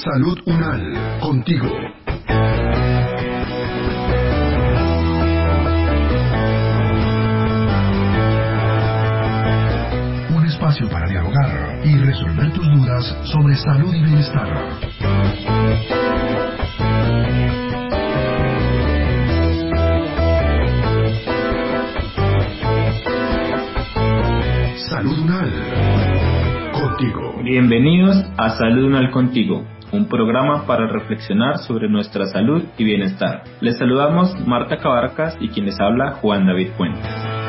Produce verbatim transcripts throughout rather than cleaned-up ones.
Salud Unal, contigo. Un espacio para dialogar y resolver tus dudas sobre salud y bienestar. Salud Unal, contigo. Bienvenidos a Salud Unal Contigo, un programa para reflexionar sobre nuestra salud y bienestar. Les saludamos Marta Cabarcas y quien les habla Juan David Fuentes.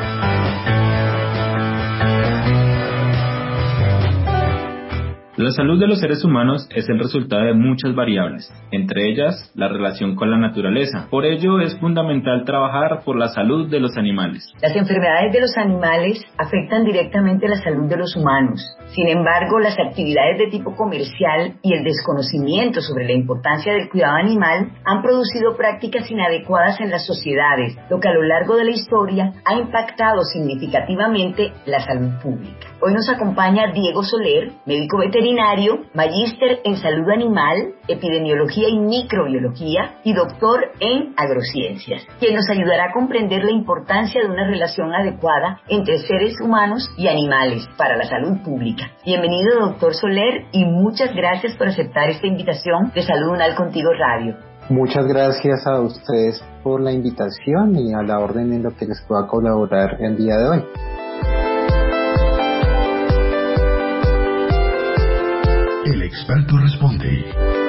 La salud de los seres humanos es el resultado de muchas variables, entre ellas la relación con la naturaleza. Por ello es fundamental trabajar por la salud de los animales. Las enfermedades de los animales afectan directamente la salud de los humanos. Sin embargo, las actividades de tipo comercial y el desconocimiento sobre la importancia del cuidado animal han producido prácticas inadecuadas en las sociedades, lo que a lo largo de la historia ha impactado significativamente la salud pública. Hoy nos acompaña Diego Soler, médico veterinario, magíster en salud animal, epidemiología y microbiología y doctor en agrociencias, quien nos ayudará a comprender la importancia de una relación adecuada entre seres humanos y animales para la salud pública. Bienvenido, doctor Soler, y muchas gracias por aceptar esta invitación de Salud Unal Contigo Radio. Muchas gracias a ustedes por la invitación y a la orden en lo que les pueda colaborar el día de hoy. El experto responde.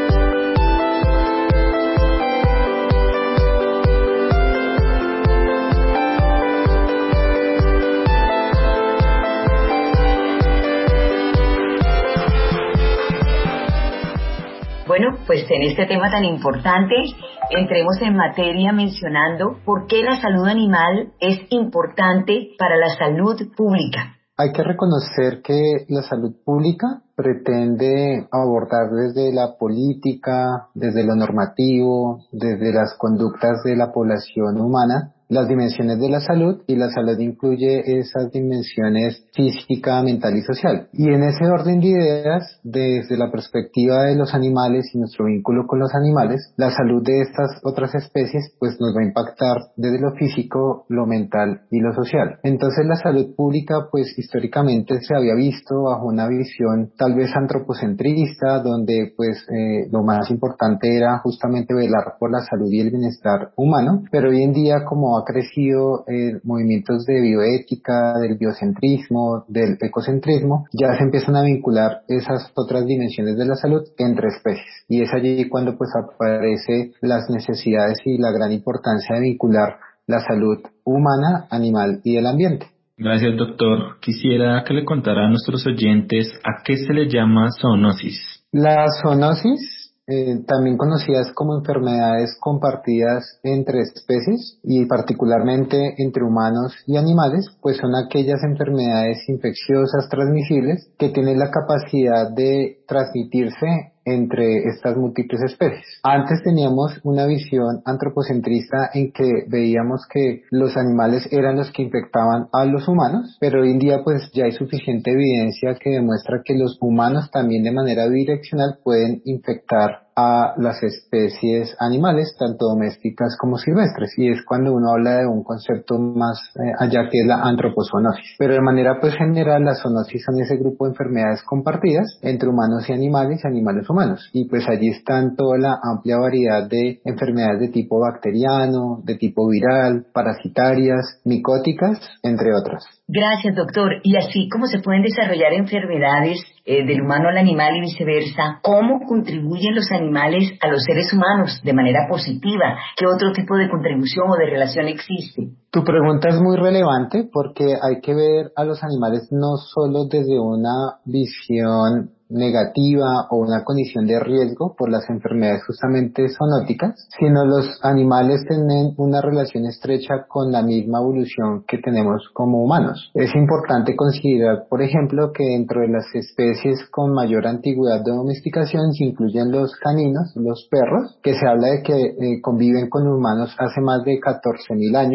Bueno, pues en este tema tan importante, entremos en materia mencionando por qué la salud animal es importante para la salud pública. Hay que reconocer que la salud pública pretende abordar desde la política, desde lo normativo, desde las conductas de la población humana, las dimensiones de la salud, y la salud incluye esas dimensiones física, mental y social. Y en ese orden de ideas, desde la perspectiva de los animales y nuestro vínculo con los animales, la salud de estas otras especies pues nos va a impactar desde lo físico, lo mental y lo social. Entonces la salud pública pues históricamente se había visto bajo una visión tal vez antropocentrista, donde pues eh, lo más importante era justamente velar por la salud y el bienestar humano, pero hoy en día, como ha crecido eh, movimientos de bioética, del biocentrismo, del ecocentrismo, ya se empiezan a vincular esas otras dimensiones de la salud entre especies, y es allí cuando pues aparece las necesidades y la gran importancia de vincular la salud humana, animal y del ambiente. Gracias, doctor. Quisiera que le contara a nuestros oyentes a qué se le llama zoonosis. La zoonosis, Eh, también conocidas como enfermedades compartidas entre especies y particularmente entre humanos y animales, pues son aquellas enfermedades infecciosas transmisibles que tienen la capacidad de transmitirse entre estas múltiples especies. Antes teníamos una visión antropocentrista en que veíamos que los animales eran los que infectaban a los humanos, pero hoy en día pues ya hay suficiente evidencia que demuestra que los humanos también de manera bidireccional pueden infectar a las especies animales, tanto domésticas como silvestres, y es cuando uno habla de un concepto más eh, allá, que es la antropozoonosis. Pero de manera pues general, las zoonosis son ese grupo de enfermedades compartidas entre humanos y animales y animales humanos, y pues allí están toda la amplia variedad de enfermedades de tipo bacteriano, de tipo viral, parasitarias, micóticas, entre otras. Gracias, doctor. Y así como se pueden desarrollar enfermedades eh, del humano al animal y viceversa, ¿cómo contribuyen los animales a los seres humanos de manera positiva? ¿Qué otro tipo de contribución o de relación existe? Tu pregunta es muy relevante porque hay que ver a los animales no solo desde una visión negativa o una condición de riesgo por las enfermedades justamente zoonóticas, sino los animales tienen una relación estrecha con la misma evolución que tenemos como humanos. Es importante considerar, por ejemplo, que dentro de las especies con mayor antigüedad de domesticación se incluyen los caninos, los perros, que se habla de que eh, conviven con humanos hace más de catorce mil años, y hay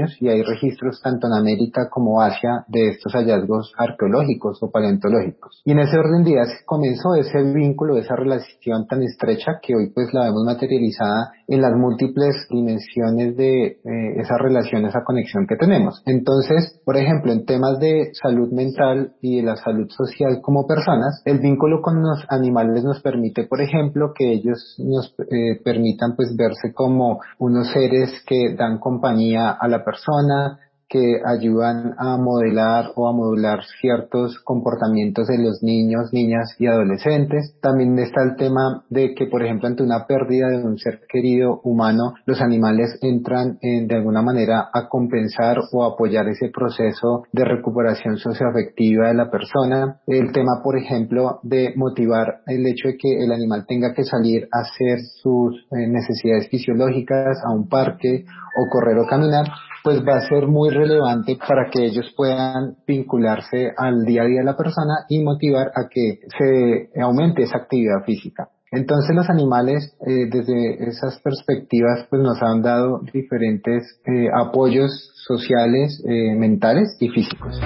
registros tanto en América como Asia de estos hallazgos arqueológicos o paleontológicos. Y en ese orden de ideas comenzó ese vínculo, esa relación tan estrecha que hoy pues la vemos materializada en las múltiples dimensiones de eh, esa relación, esa conexión que tenemos. Entonces, por ejemplo, en temas de salud mental y de la salud social como personas, el vínculo con los animales nos permite, por ejemplo, que ellos nos eh, permitan pues verse como unos seres que dan compañía a la persona, que ayudan a modelar o a modular ciertos comportamientos de los niños, niñas y adolescentes. También está el tema de que, por ejemplo, ante una pérdida de un ser querido humano, los animales entran en, de alguna manera a compensar o apoyar ese proceso de recuperación socioafectiva de la persona. El tema, por ejemplo, de motivar el hecho de que el animal tenga que salir a hacer sus eh, necesidades fisiológicas a un parque o correr o caminar, pues va a ser muy relevante para que ellos puedan vincularse al día a día de la persona y motivar a que se aumente esa actividad física. Entonces los animales eh, desde esas perspectivas pues nos han dado diferentes eh, apoyos sociales, eh, mentales y físicos.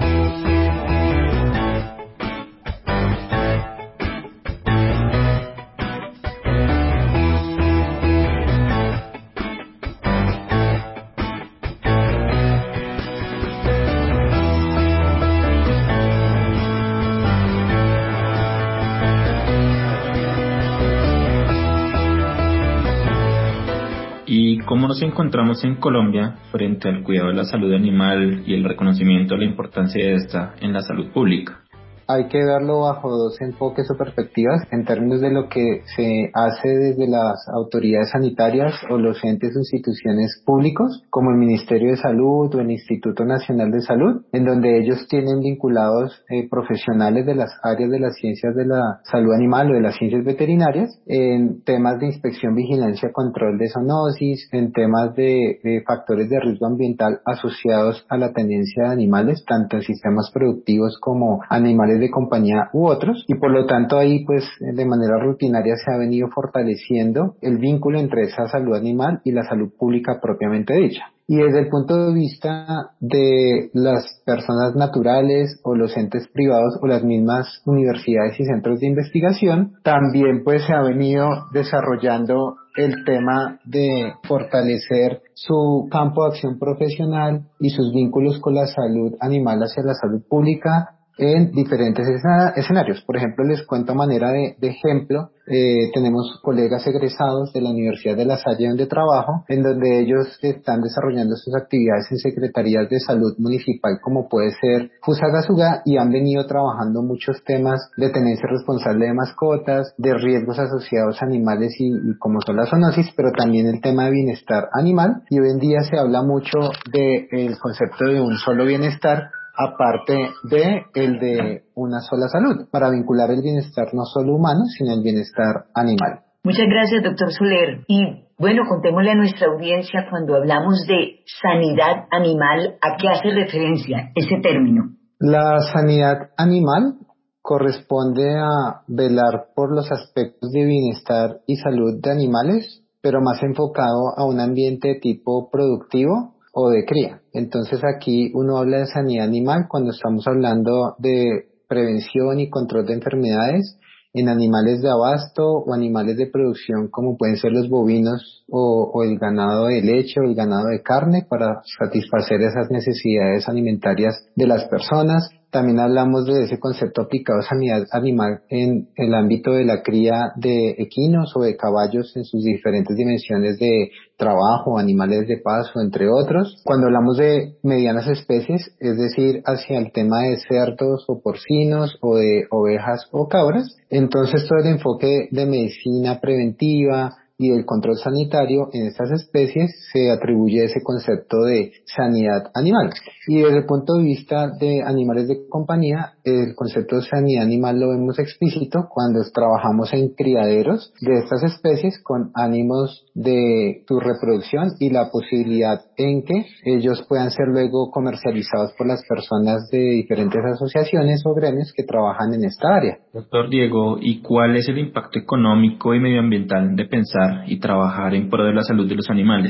¿Y cómo nos encontramos en Colombia frente al cuidado de la salud animal y el reconocimiento de la importancia de esta en la salud pública? Hay que verlo bajo dos enfoques o perspectivas en términos de lo que se hace desde las autoridades sanitarias o los entes o instituciones públicos, como el Ministerio de Salud o el Instituto Nacional de Salud, en donde ellos tienen vinculados eh, profesionales de las áreas de las ciencias de la salud animal o de las ciencias veterinarias, en temas de inspección, vigilancia, control de zoonosis, en temas de, de factores de riesgo ambiental asociados a la tenencia de animales, tanto en sistemas productivos como animales de compañía u otros, y por lo tanto ahí pues de manera rutinaria se ha venido fortaleciendo el vínculo entre esa salud animal y la salud pública propiamente dicha. Y desde el punto de vista de las personas naturales o los entes privados o las mismas universidades y centros de investigación, también pues se ha venido desarrollando el tema de fortalecer su campo de acción profesional y sus vínculos con la salud animal hacia la salud pública en diferentes escenarios. Por ejemplo, les cuento a manera de, de ejemplo, eh, tenemos colegas egresados de la Universidad de La Salle donde trabajo, en donde ellos están desarrollando sus actividades en secretarías de salud municipal como puede ser Fusagasugá, y han venido trabajando muchos temas de tenencia responsable de mascotas, de riesgos asociados a animales y, y como son las zoonosis, pero también el tema de bienestar animal, y hoy en día se habla mucho del concepto de un solo bienestar, aparte de el de una sola salud, para vincular el bienestar no solo humano, sino el bienestar animal. Muchas gracias, doctor Soler. Y bueno, contémosle a nuestra audiencia cuando hablamos de sanidad animal, ¿a qué hace referencia ese término? La sanidad animal corresponde a velar por los aspectos de bienestar y salud de animales, pero más enfocado a un ambiente de tipo productivo o de cría. Entonces aquí uno habla de sanidad animal cuando estamos hablando de prevención y control de enfermedades en animales de abasto o animales de producción como pueden ser los bovinos o, o el ganado de leche o el ganado de carne para satisfacer esas necesidades alimentarias de las personas. También hablamos de ese concepto aplicado a sanidad animal en el ámbito de la cría de equinos o de caballos en sus diferentes dimensiones de trabajo, animales de paso, entre otros. Cuando hablamos de medianas especies, es decir, hacia el tema de cerdos o porcinos o de ovejas o cabras, entonces todo el enfoque de medicina preventiva y el control sanitario en estas especies se atribuye ese concepto de sanidad animal. Y desde el punto de vista de animales de compañía, el concepto de sanidad animal lo vemos explícito cuando trabajamos en criaderos de estas especies con ánimos de su reproducción y la posibilidad en que ellos puedan ser luego comercializados por las personas de diferentes asociaciones o gremios que trabajan en esta área. Doctor Diego, ¿y cuál es el impacto económico y medioambiental de pensar y trabajar en pro de la salud de los animales?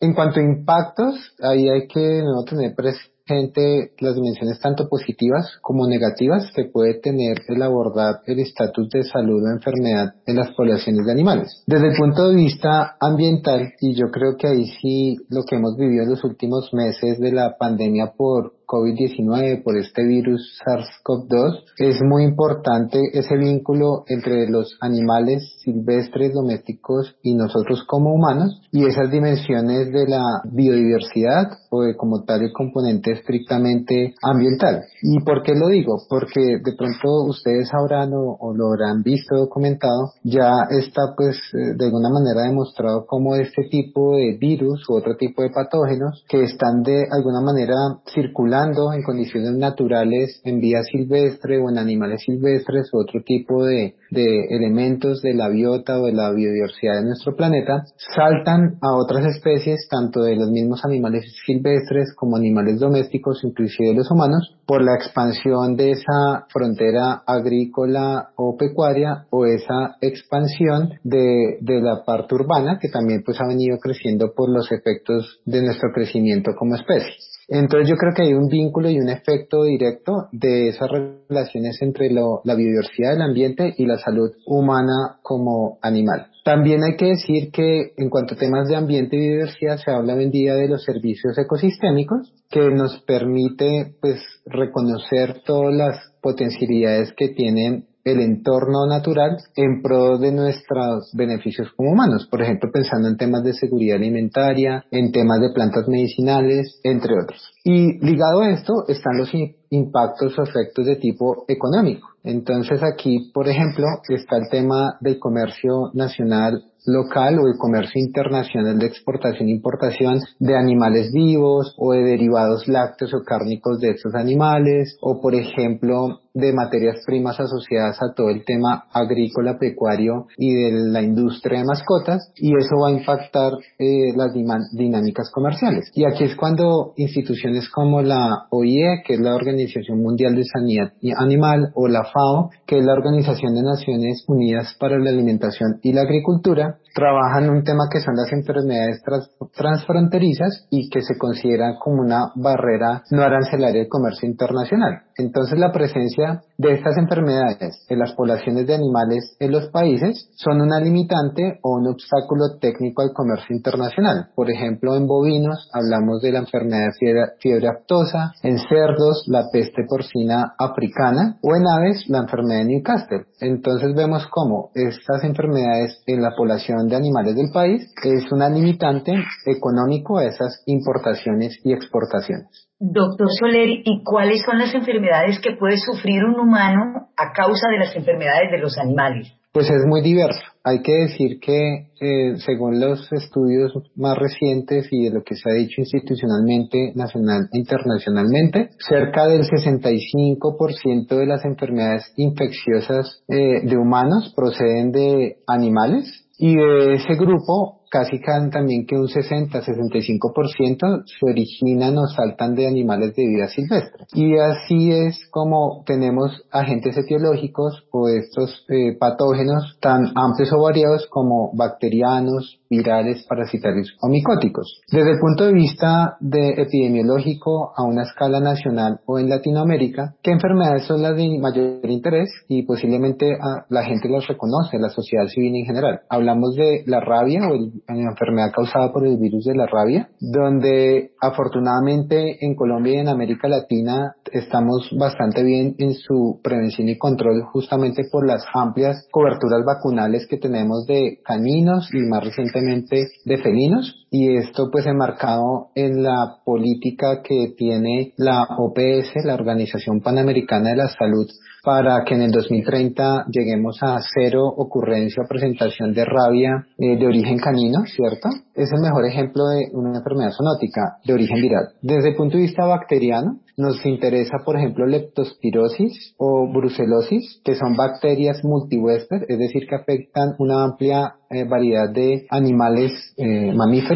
En cuanto a impactos, ahí hay que no tener presente las dimensiones tanto positivas como negativas que puede tener el abordar el estatus de salud o enfermedad en las poblaciones de animales. Desde el punto de vista ambiental, y yo creo que ahí sí lo que hemos vivido en los últimos meses de la pandemia por COVID diecinueve, por este virus SARS-CoV dos, es muy importante ese vínculo entre los animales silvestres, domésticos y nosotros como humanos, y esas dimensiones de la biodiversidad o de como tal el componente estrictamente ambiental. ¿Y por qué lo digo? Porque de pronto ustedes sabrán o, o lo habrán visto documentado, ya está pues de alguna manera demostrado cómo este tipo de virus u otro tipo de patógenos que están de alguna manera circulando en condiciones naturales en vía silvestre o en animales silvestres u otro tipo de, de elementos de la biota o de la biodiversidad de nuestro planeta, saltan a otras especies, tanto de los mismos animales silvestres como animales domésticos, inclusive los humanos, por la expansión de esa frontera agrícola o pecuaria o esa expansión de, de la parte urbana que también pues ha venido creciendo por los efectos de nuestro crecimiento como especie. Entonces yo creo que hay un vínculo y un efecto directo de esas relaciones entre lo, la biodiversidad del ambiente y la salud humana como animal. También hay que decir que en cuanto a temas de ambiente y biodiversidad se habla hoy en día de los servicios ecosistémicos que nos permite pues reconocer todas las potencialidades que tienen el entorno natural en pro de nuestros beneficios como humanos, por ejemplo pensando en temas de seguridad alimentaria, en temas de plantas medicinales, entre otros. Y ligado a esto están los impactos o efectos de tipo económico. Entonces aquí, por ejemplo, está el tema del comercio nacional local o el comercio internacional de exportación e importación de animales vivos o de derivados lácteos o cárnicos de estos animales, o por ejemplo de materias primas asociadas a todo el tema agrícola, pecuario y de la industria de mascotas, y eso va a impactar eh, las dinámicas comerciales. Y aquí es cuando instituciones como la O I E, que es la Organización Mundial de Sanidad Animal, o la FAO, que es la Organización de Naciones Unidas para la Alimentación y la Agricultura, trabajan un tema que son las enfermedades trans transfronterizas y que se consideran como una barrera no arancelaria del comercio internacional. Entonces la presencia de estas enfermedades en las poblaciones de animales en los países son una limitante o un obstáculo técnico al comercio internacional. Por ejemplo, en bovinos hablamos de la enfermedad de fiebre, fiebre aftosa, en cerdos la peste porcina africana o en aves la enfermedad de Newcastle. Entonces vemos cómo estas enfermedades en la población de animales del país es una limitante económico a esas importaciones y exportaciones. Doctor Soler, ¿y cuáles son las enfermedades que puede sufrir un humano a causa de las enfermedades de los animales? Pues es muy diverso. Hay que decir que eh, según los estudios más recientes y de lo que se ha dicho institucionalmente, nacional e internacionalmente, cerca del sesenta y cinco por ciento de las enfermedades infecciosas eh, de humanos proceden de animales, y de ese grupo casi también que un sesenta a sesenta y cinco por ciento se originan o saltan de animales de vida silvestre. Y así es como tenemos agentes etiológicos o estos eh, patógenos tan amplios o variados como bacterianos, virales, parasitarios o micóticos. Desde el punto de vista de epidemiológico a una escala nacional o en Latinoamérica, ¿qué enfermedades son las de mayor interés? Y posiblemente a, la gente las reconoce, la sociedad civil en general. Hablamos de la rabia o el una enfermedad causada por el virus de la rabia, donde afortunadamente en Colombia y en América Latina estamos bastante bien en su prevención y control, justamente por las amplias coberturas vacunales que tenemos de caninos y más recientemente de felinos, y esto pues enmarcado en la política que tiene la O P S, la Organización Panamericana de la Salud, para que en el dos mil treinta lleguemos a cero ocurrencia o presentación de rabia eh, de origen canino, ¿cierto? Es el mejor ejemplo de una enfermedad zoonótica de origen viral. Desde el punto de vista bacteriano, nos interesa, por ejemplo, leptospirosis o brucelosis, que son bacterias multihuésped, es decir, que afectan una amplia eh, variedad de animales eh, mamíferos,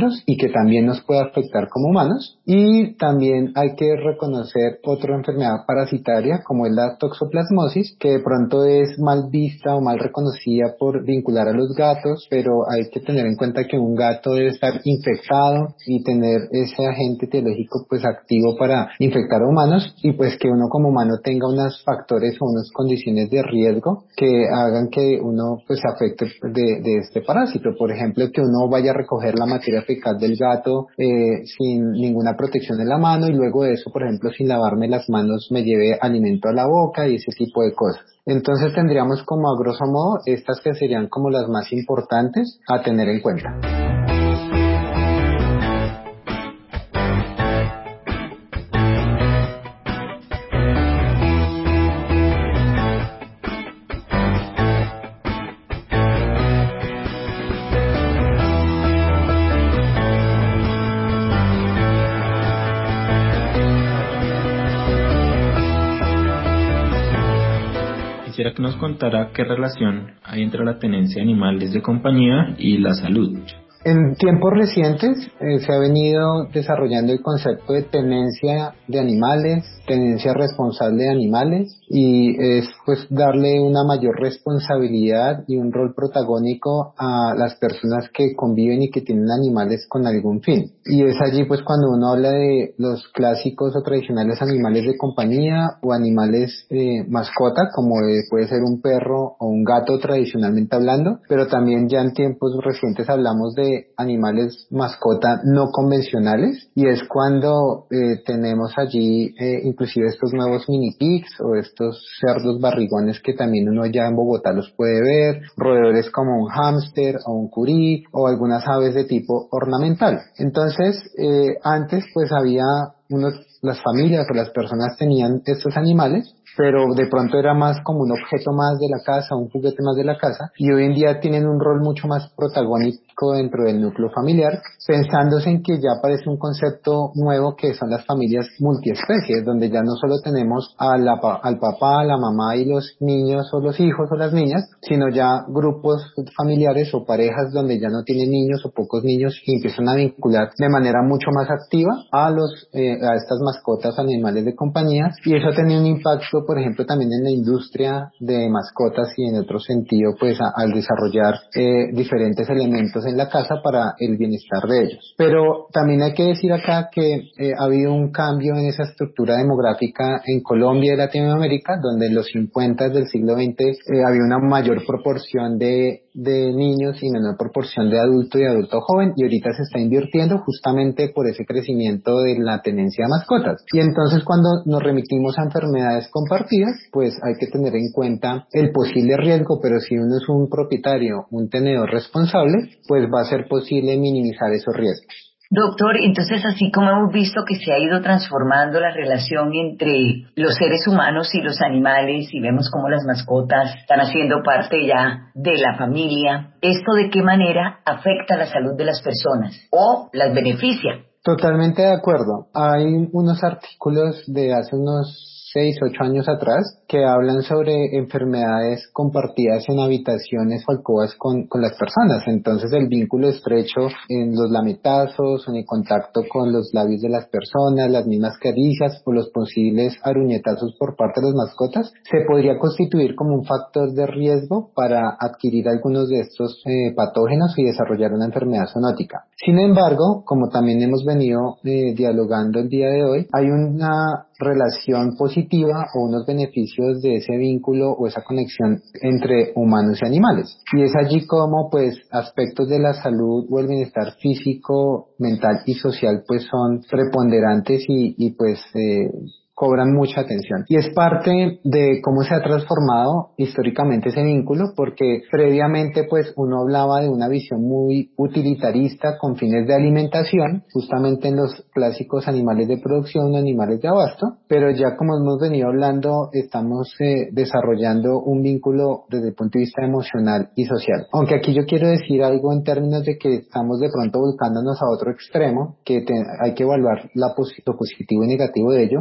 nosotros y que también nos puede afectar como humanos. Y también hay que reconocer otra enfermedad parasitaria como es la toxoplasmosis, que de pronto es mal vista o mal reconocida por vincular a los gatos, pero hay que tener en cuenta que un gato debe estar infectado y tener ese agente etiológico pues activo para infectar a humanos, y pues que uno como humano tenga unos factores o unas condiciones de riesgo que hagan que uno pues se afecte de, de este parásito. Por ejemplo, que uno vaya a recoger la materia fecal del gato eh, sin ninguna protección en la mano y luego de eso, por ejemplo, sin lavarme las manos me lleve alimento a la boca y ese tipo de cosas. Entonces tendríamos como a grosso modo estas que serían como las más importantes a tener en cuenta. Quisiera que nos contara qué relación hay entre la tenencia de animales de compañía y la salud. En tiempos recientes eh, se ha venido desarrollando el concepto de tenencia de animales, tenencia responsable de animales, y es pues darle una mayor responsabilidad y un rol protagónico a las personas que conviven y que tienen animales con algún fin. Y es allí pues cuando uno habla de los clásicos o tradicionales animales de compañía o animales eh, mascota, como eh, puede ser un perro o un gato tradicionalmente hablando, pero también ya en tiempos recientes hablamos de animales mascota no convencionales, y es cuando eh, tenemos allí eh, inclusive estos nuevos mini pigs o estos cerdos barrigones que también uno ya en Bogotá los puede ver, roedores como un hámster o un curí o algunas aves de tipo ornamental. Entonces eh, antes pues había unos, las familias o las personas tenían estos animales, pero de pronto era más como un objeto más de la casa, un juguete más de la casa, y hoy en día tienen un rol mucho más protagónico dentro del núcleo familiar, pensándose en que ya aparece un concepto nuevo que son las familias multiespecies, donde ya no solo tenemos a la, al papá, a la mamá y los niños o los hijos o las niñas, sino ya grupos familiares o parejas donde ya no tienen niños o pocos niños y empiezan a vincular de manera mucho más activa a los eh, a estas mascotas, animales de compañía, y eso ha tenido un impacto por ejemplo también en la industria de mascotas y en otro sentido pues a, al desarrollar eh, diferentes elementos en la casa para el bienestar de ellos. Pero también hay que decir acá que eh, ha habido un cambio en esa estructura demográfica en Colombia y Latinoamérica, donde en los cincuenta del siglo veinte eh, había una mayor proporción de de niños y menor proporción de adulto y adulto joven, y ahorita se está invirtiendo justamente por ese crecimiento de la tenencia de mascotas. Y entonces cuando nos remitimos a enfermedades compartidas, pues hay que tener en cuenta el posible riesgo, pero si uno es un propietario, un tenedor responsable, pues va a ser posible minimizar esos riesgos. Doctor, entonces así como hemos visto que se ha ido transformando la relación entre los seres humanos y los animales y vemos cómo las mascotas están haciendo parte ya de la familia, ¿esto de qué manera afecta la salud de las personas o las beneficia? Totalmente de acuerdo. Hay unos artículos de hace unos seis, ocho años atrás que hablan sobre enfermedades compartidas en habitaciones o alcobas con, con las personas. Entonces el vínculo estrecho en los lametazos, en el contacto con los labios de las personas, las mismas caricias o los posibles aruñetazos por parte de las mascotas se podría constituir como un factor de riesgo para adquirir algunos de estos eh, patógenos y desarrollar una enfermedad zoonótica. Sin embargo, como también hemos venido eh, dialogando el día de hoy, hay una relación positiva o unos beneficios de ese vínculo o esa conexión entre humanos y animales. Y es allí como pues aspectos de la salud o el bienestar físico, mental y social pues son preponderantes y, y pues eh, cobran mucha atención. Y es parte de cómo se ha transformado históricamente ese vínculo, porque previamente pues uno hablaba de una visión muy utilitarista con fines de alimentación, justamente en los clásicos animales de producción, animales de abasto, pero ya como hemos venido hablando, estamos eh, desarrollando un vínculo desde el punto de vista emocional y social. Aunque aquí yo quiero decir algo en términos de que estamos de pronto volcándonos a otro extremo, que te, hay que evaluar la pos- lo positivo y negativo de ello, y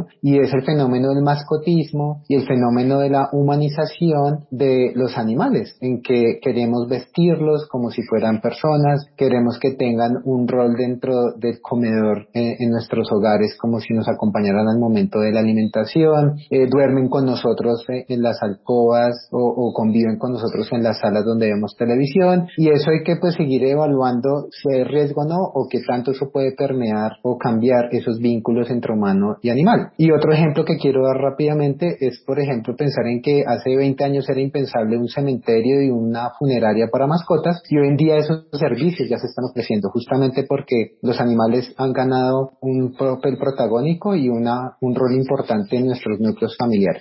es el fenómeno del mascotismo y el fenómeno de la humanización de los animales, en que queremos vestirlos como si fueran personas, queremos que tengan un rol dentro del comedor eh, en nuestros hogares como si nos acompañaran al momento de la alimentación, eh, duermen con nosotros eh, en las alcobas o, o conviven con nosotros en las salas donde vemos televisión, y eso hay que pues seguir evaluando si hay riesgo o no, o qué tanto eso puede permear o cambiar esos vínculos entre humano y animal. Y otro ejemplo que quiero dar rápidamente es, por ejemplo, pensar en que hace veinte años era impensable un cementerio y una funeraria para mascotas, y hoy en día esos servicios ya se están ofreciendo justamente porque los animales han ganado un papel protagónico y una, un rol importante en nuestros núcleos familiares.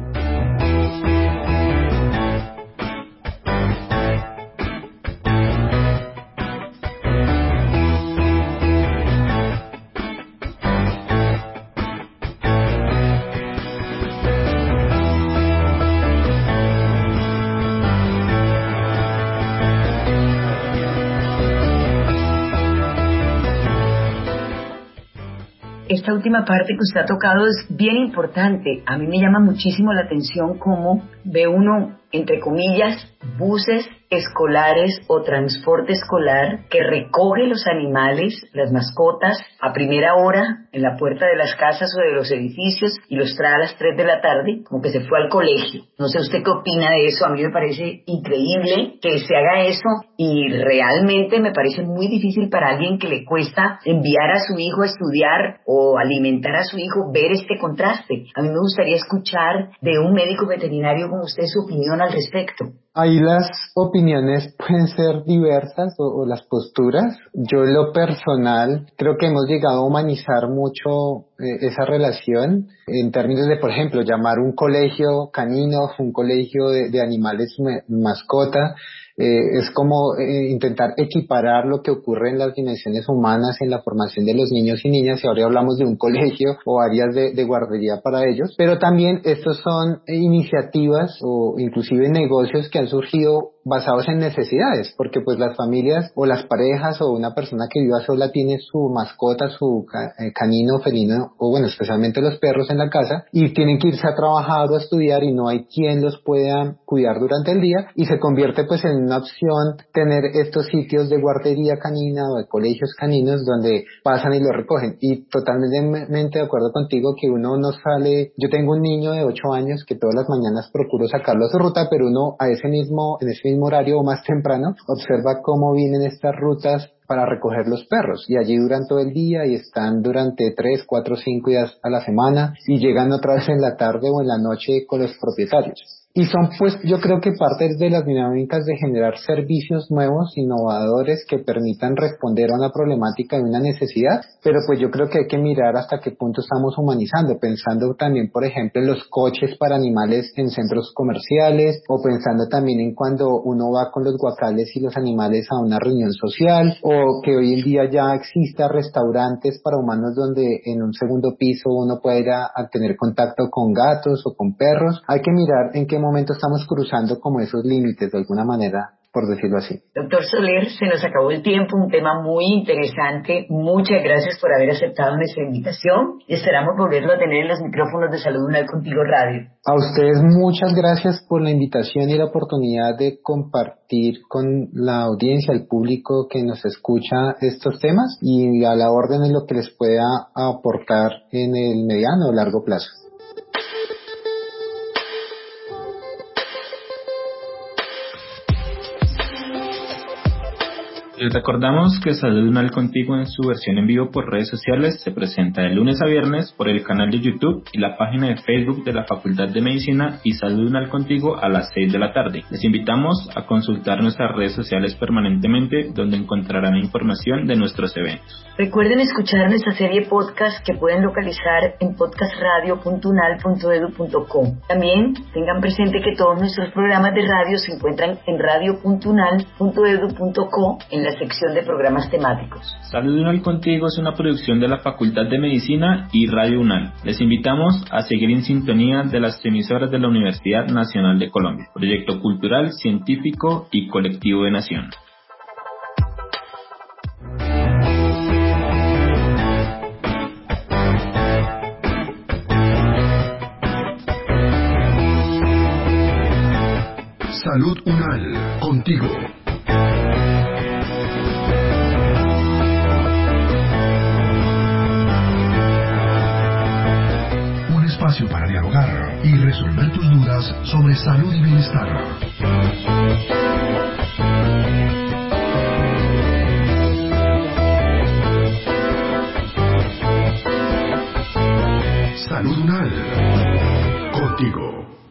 Esta última parte que usted ha tocado es bien importante. A mí me llama muchísimo la atención cómo ve uno, entre comillas, buses escolares o transporte escolar que recoge los animales, las mascotas, a primera hora en la puerta de las casas o de los edificios y los trae a las tres de la tarde, como que se fue al colegio. No sé usted qué opina de eso. A mí me parece increíble que se haga eso y realmente me parece muy difícil para alguien que le cuesta enviar a su hijo a estudiar o alimentar a su hijo ver este contraste. A mí me gustaría escuchar de un médico veterinario como usted su opinión al respecto. Ahí las opiniones pueden ser diversas o, o las posturas. Yo en lo personal creo que hemos llegado a humanizar mucho eh, esa relación en términos de, por ejemplo, llamar un colegio canino, un colegio de, de animales me, mascota. Eh, es como eh, intentar equiparar lo que ocurre en las dimensiones humanas en la formación de los niños y niñas, y ahora hablamos de un colegio o áreas de, de guardería para ellos, pero también estos son iniciativas o inclusive negocios que han surgido basados en necesidades, porque pues las familias o las parejas o una persona que viva sola tiene su mascota, su canino, felino, o bueno, especialmente los perros en la casa, y tienen que irse a trabajar o a estudiar y no hay quien los pueda cuidar durante el día, y se convierte pues en una opción tener estos sitios de guardería canina o de colegios caninos donde pasan y lo recogen. Y totalmente de acuerdo contigo que uno no sale, yo tengo un niño de ocho años que todas las mañanas procuro sacarlo a su ruta, pero uno a ese mismo, en ese mismo horario o más temprano, observa cómo vienen estas rutas para recoger los perros, y allí duran todo el día y están durante tres, cuatro, cinco días a la semana y llegan otra vez en la tarde o en la noche con los propietarios. Y son pues yo creo que parte de las dinámicas de generar servicios nuevos, innovadores, que permitan responder a una problemática y una necesidad, pero pues yo creo que hay que mirar hasta qué punto estamos humanizando, pensando también por ejemplo en los coches para animales en centros comerciales, o pensando también en cuando uno va con los guacales y los animales a una reunión social, o que hoy en día ya exista restaurantes para humanos donde en un segundo piso uno pueda ir a, a tener contacto con gatos o con perros. Hay que mirar en qué momento estamos cruzando como esos límites de alguna manera, por decirlo así. Doctor Soler, se nos acabó el tiempo, un tema muy interesante. Muchas gracias por haber aceptado nuestra invitación y esperamos volverlo a tener en los micrófonos de Salud Unal Contigo Radio. A ustedes muchas gracias por la invitación y la oportunidad de compartir con la audiencia, el público que nos escucha estos temas, y a la orden de lo que les pueda aportar en el mediano o largo plazo. Les recordamos que Salud Unal Contigo en su versión en vivo por redes sociales se presenta de lunes a viernes por el canal de YouTube y la página de Facebook de la Facultad de Medicina y Salud Unal Contigo a las seis de la tarde. Les invitamos a consultar nuestras redes sociales permanentemente, donde encontrarán información de nuestros eventos. Recuerden escuchar nuestra serie podcast que pueden localizar en podcast radio punto unal punto edu punto co. También tengan presente que todos nuestros programas de radio se encuentran en radio punto unal punto edu punto co en la sección de programas temáticos. Salud Unal Contigo es una producción de la Facultad de Medicina y Radio Unal. Les invitamos a seguir en sintonía de las emisoras de la Universidad Nacional de Colombia, proyecto cultural, científico y colectivo de nación. Salud Unal, contigo. Un espacio para dialogar y resolver tus dudas sobre salud y bienestar. Salud Unal, contigo.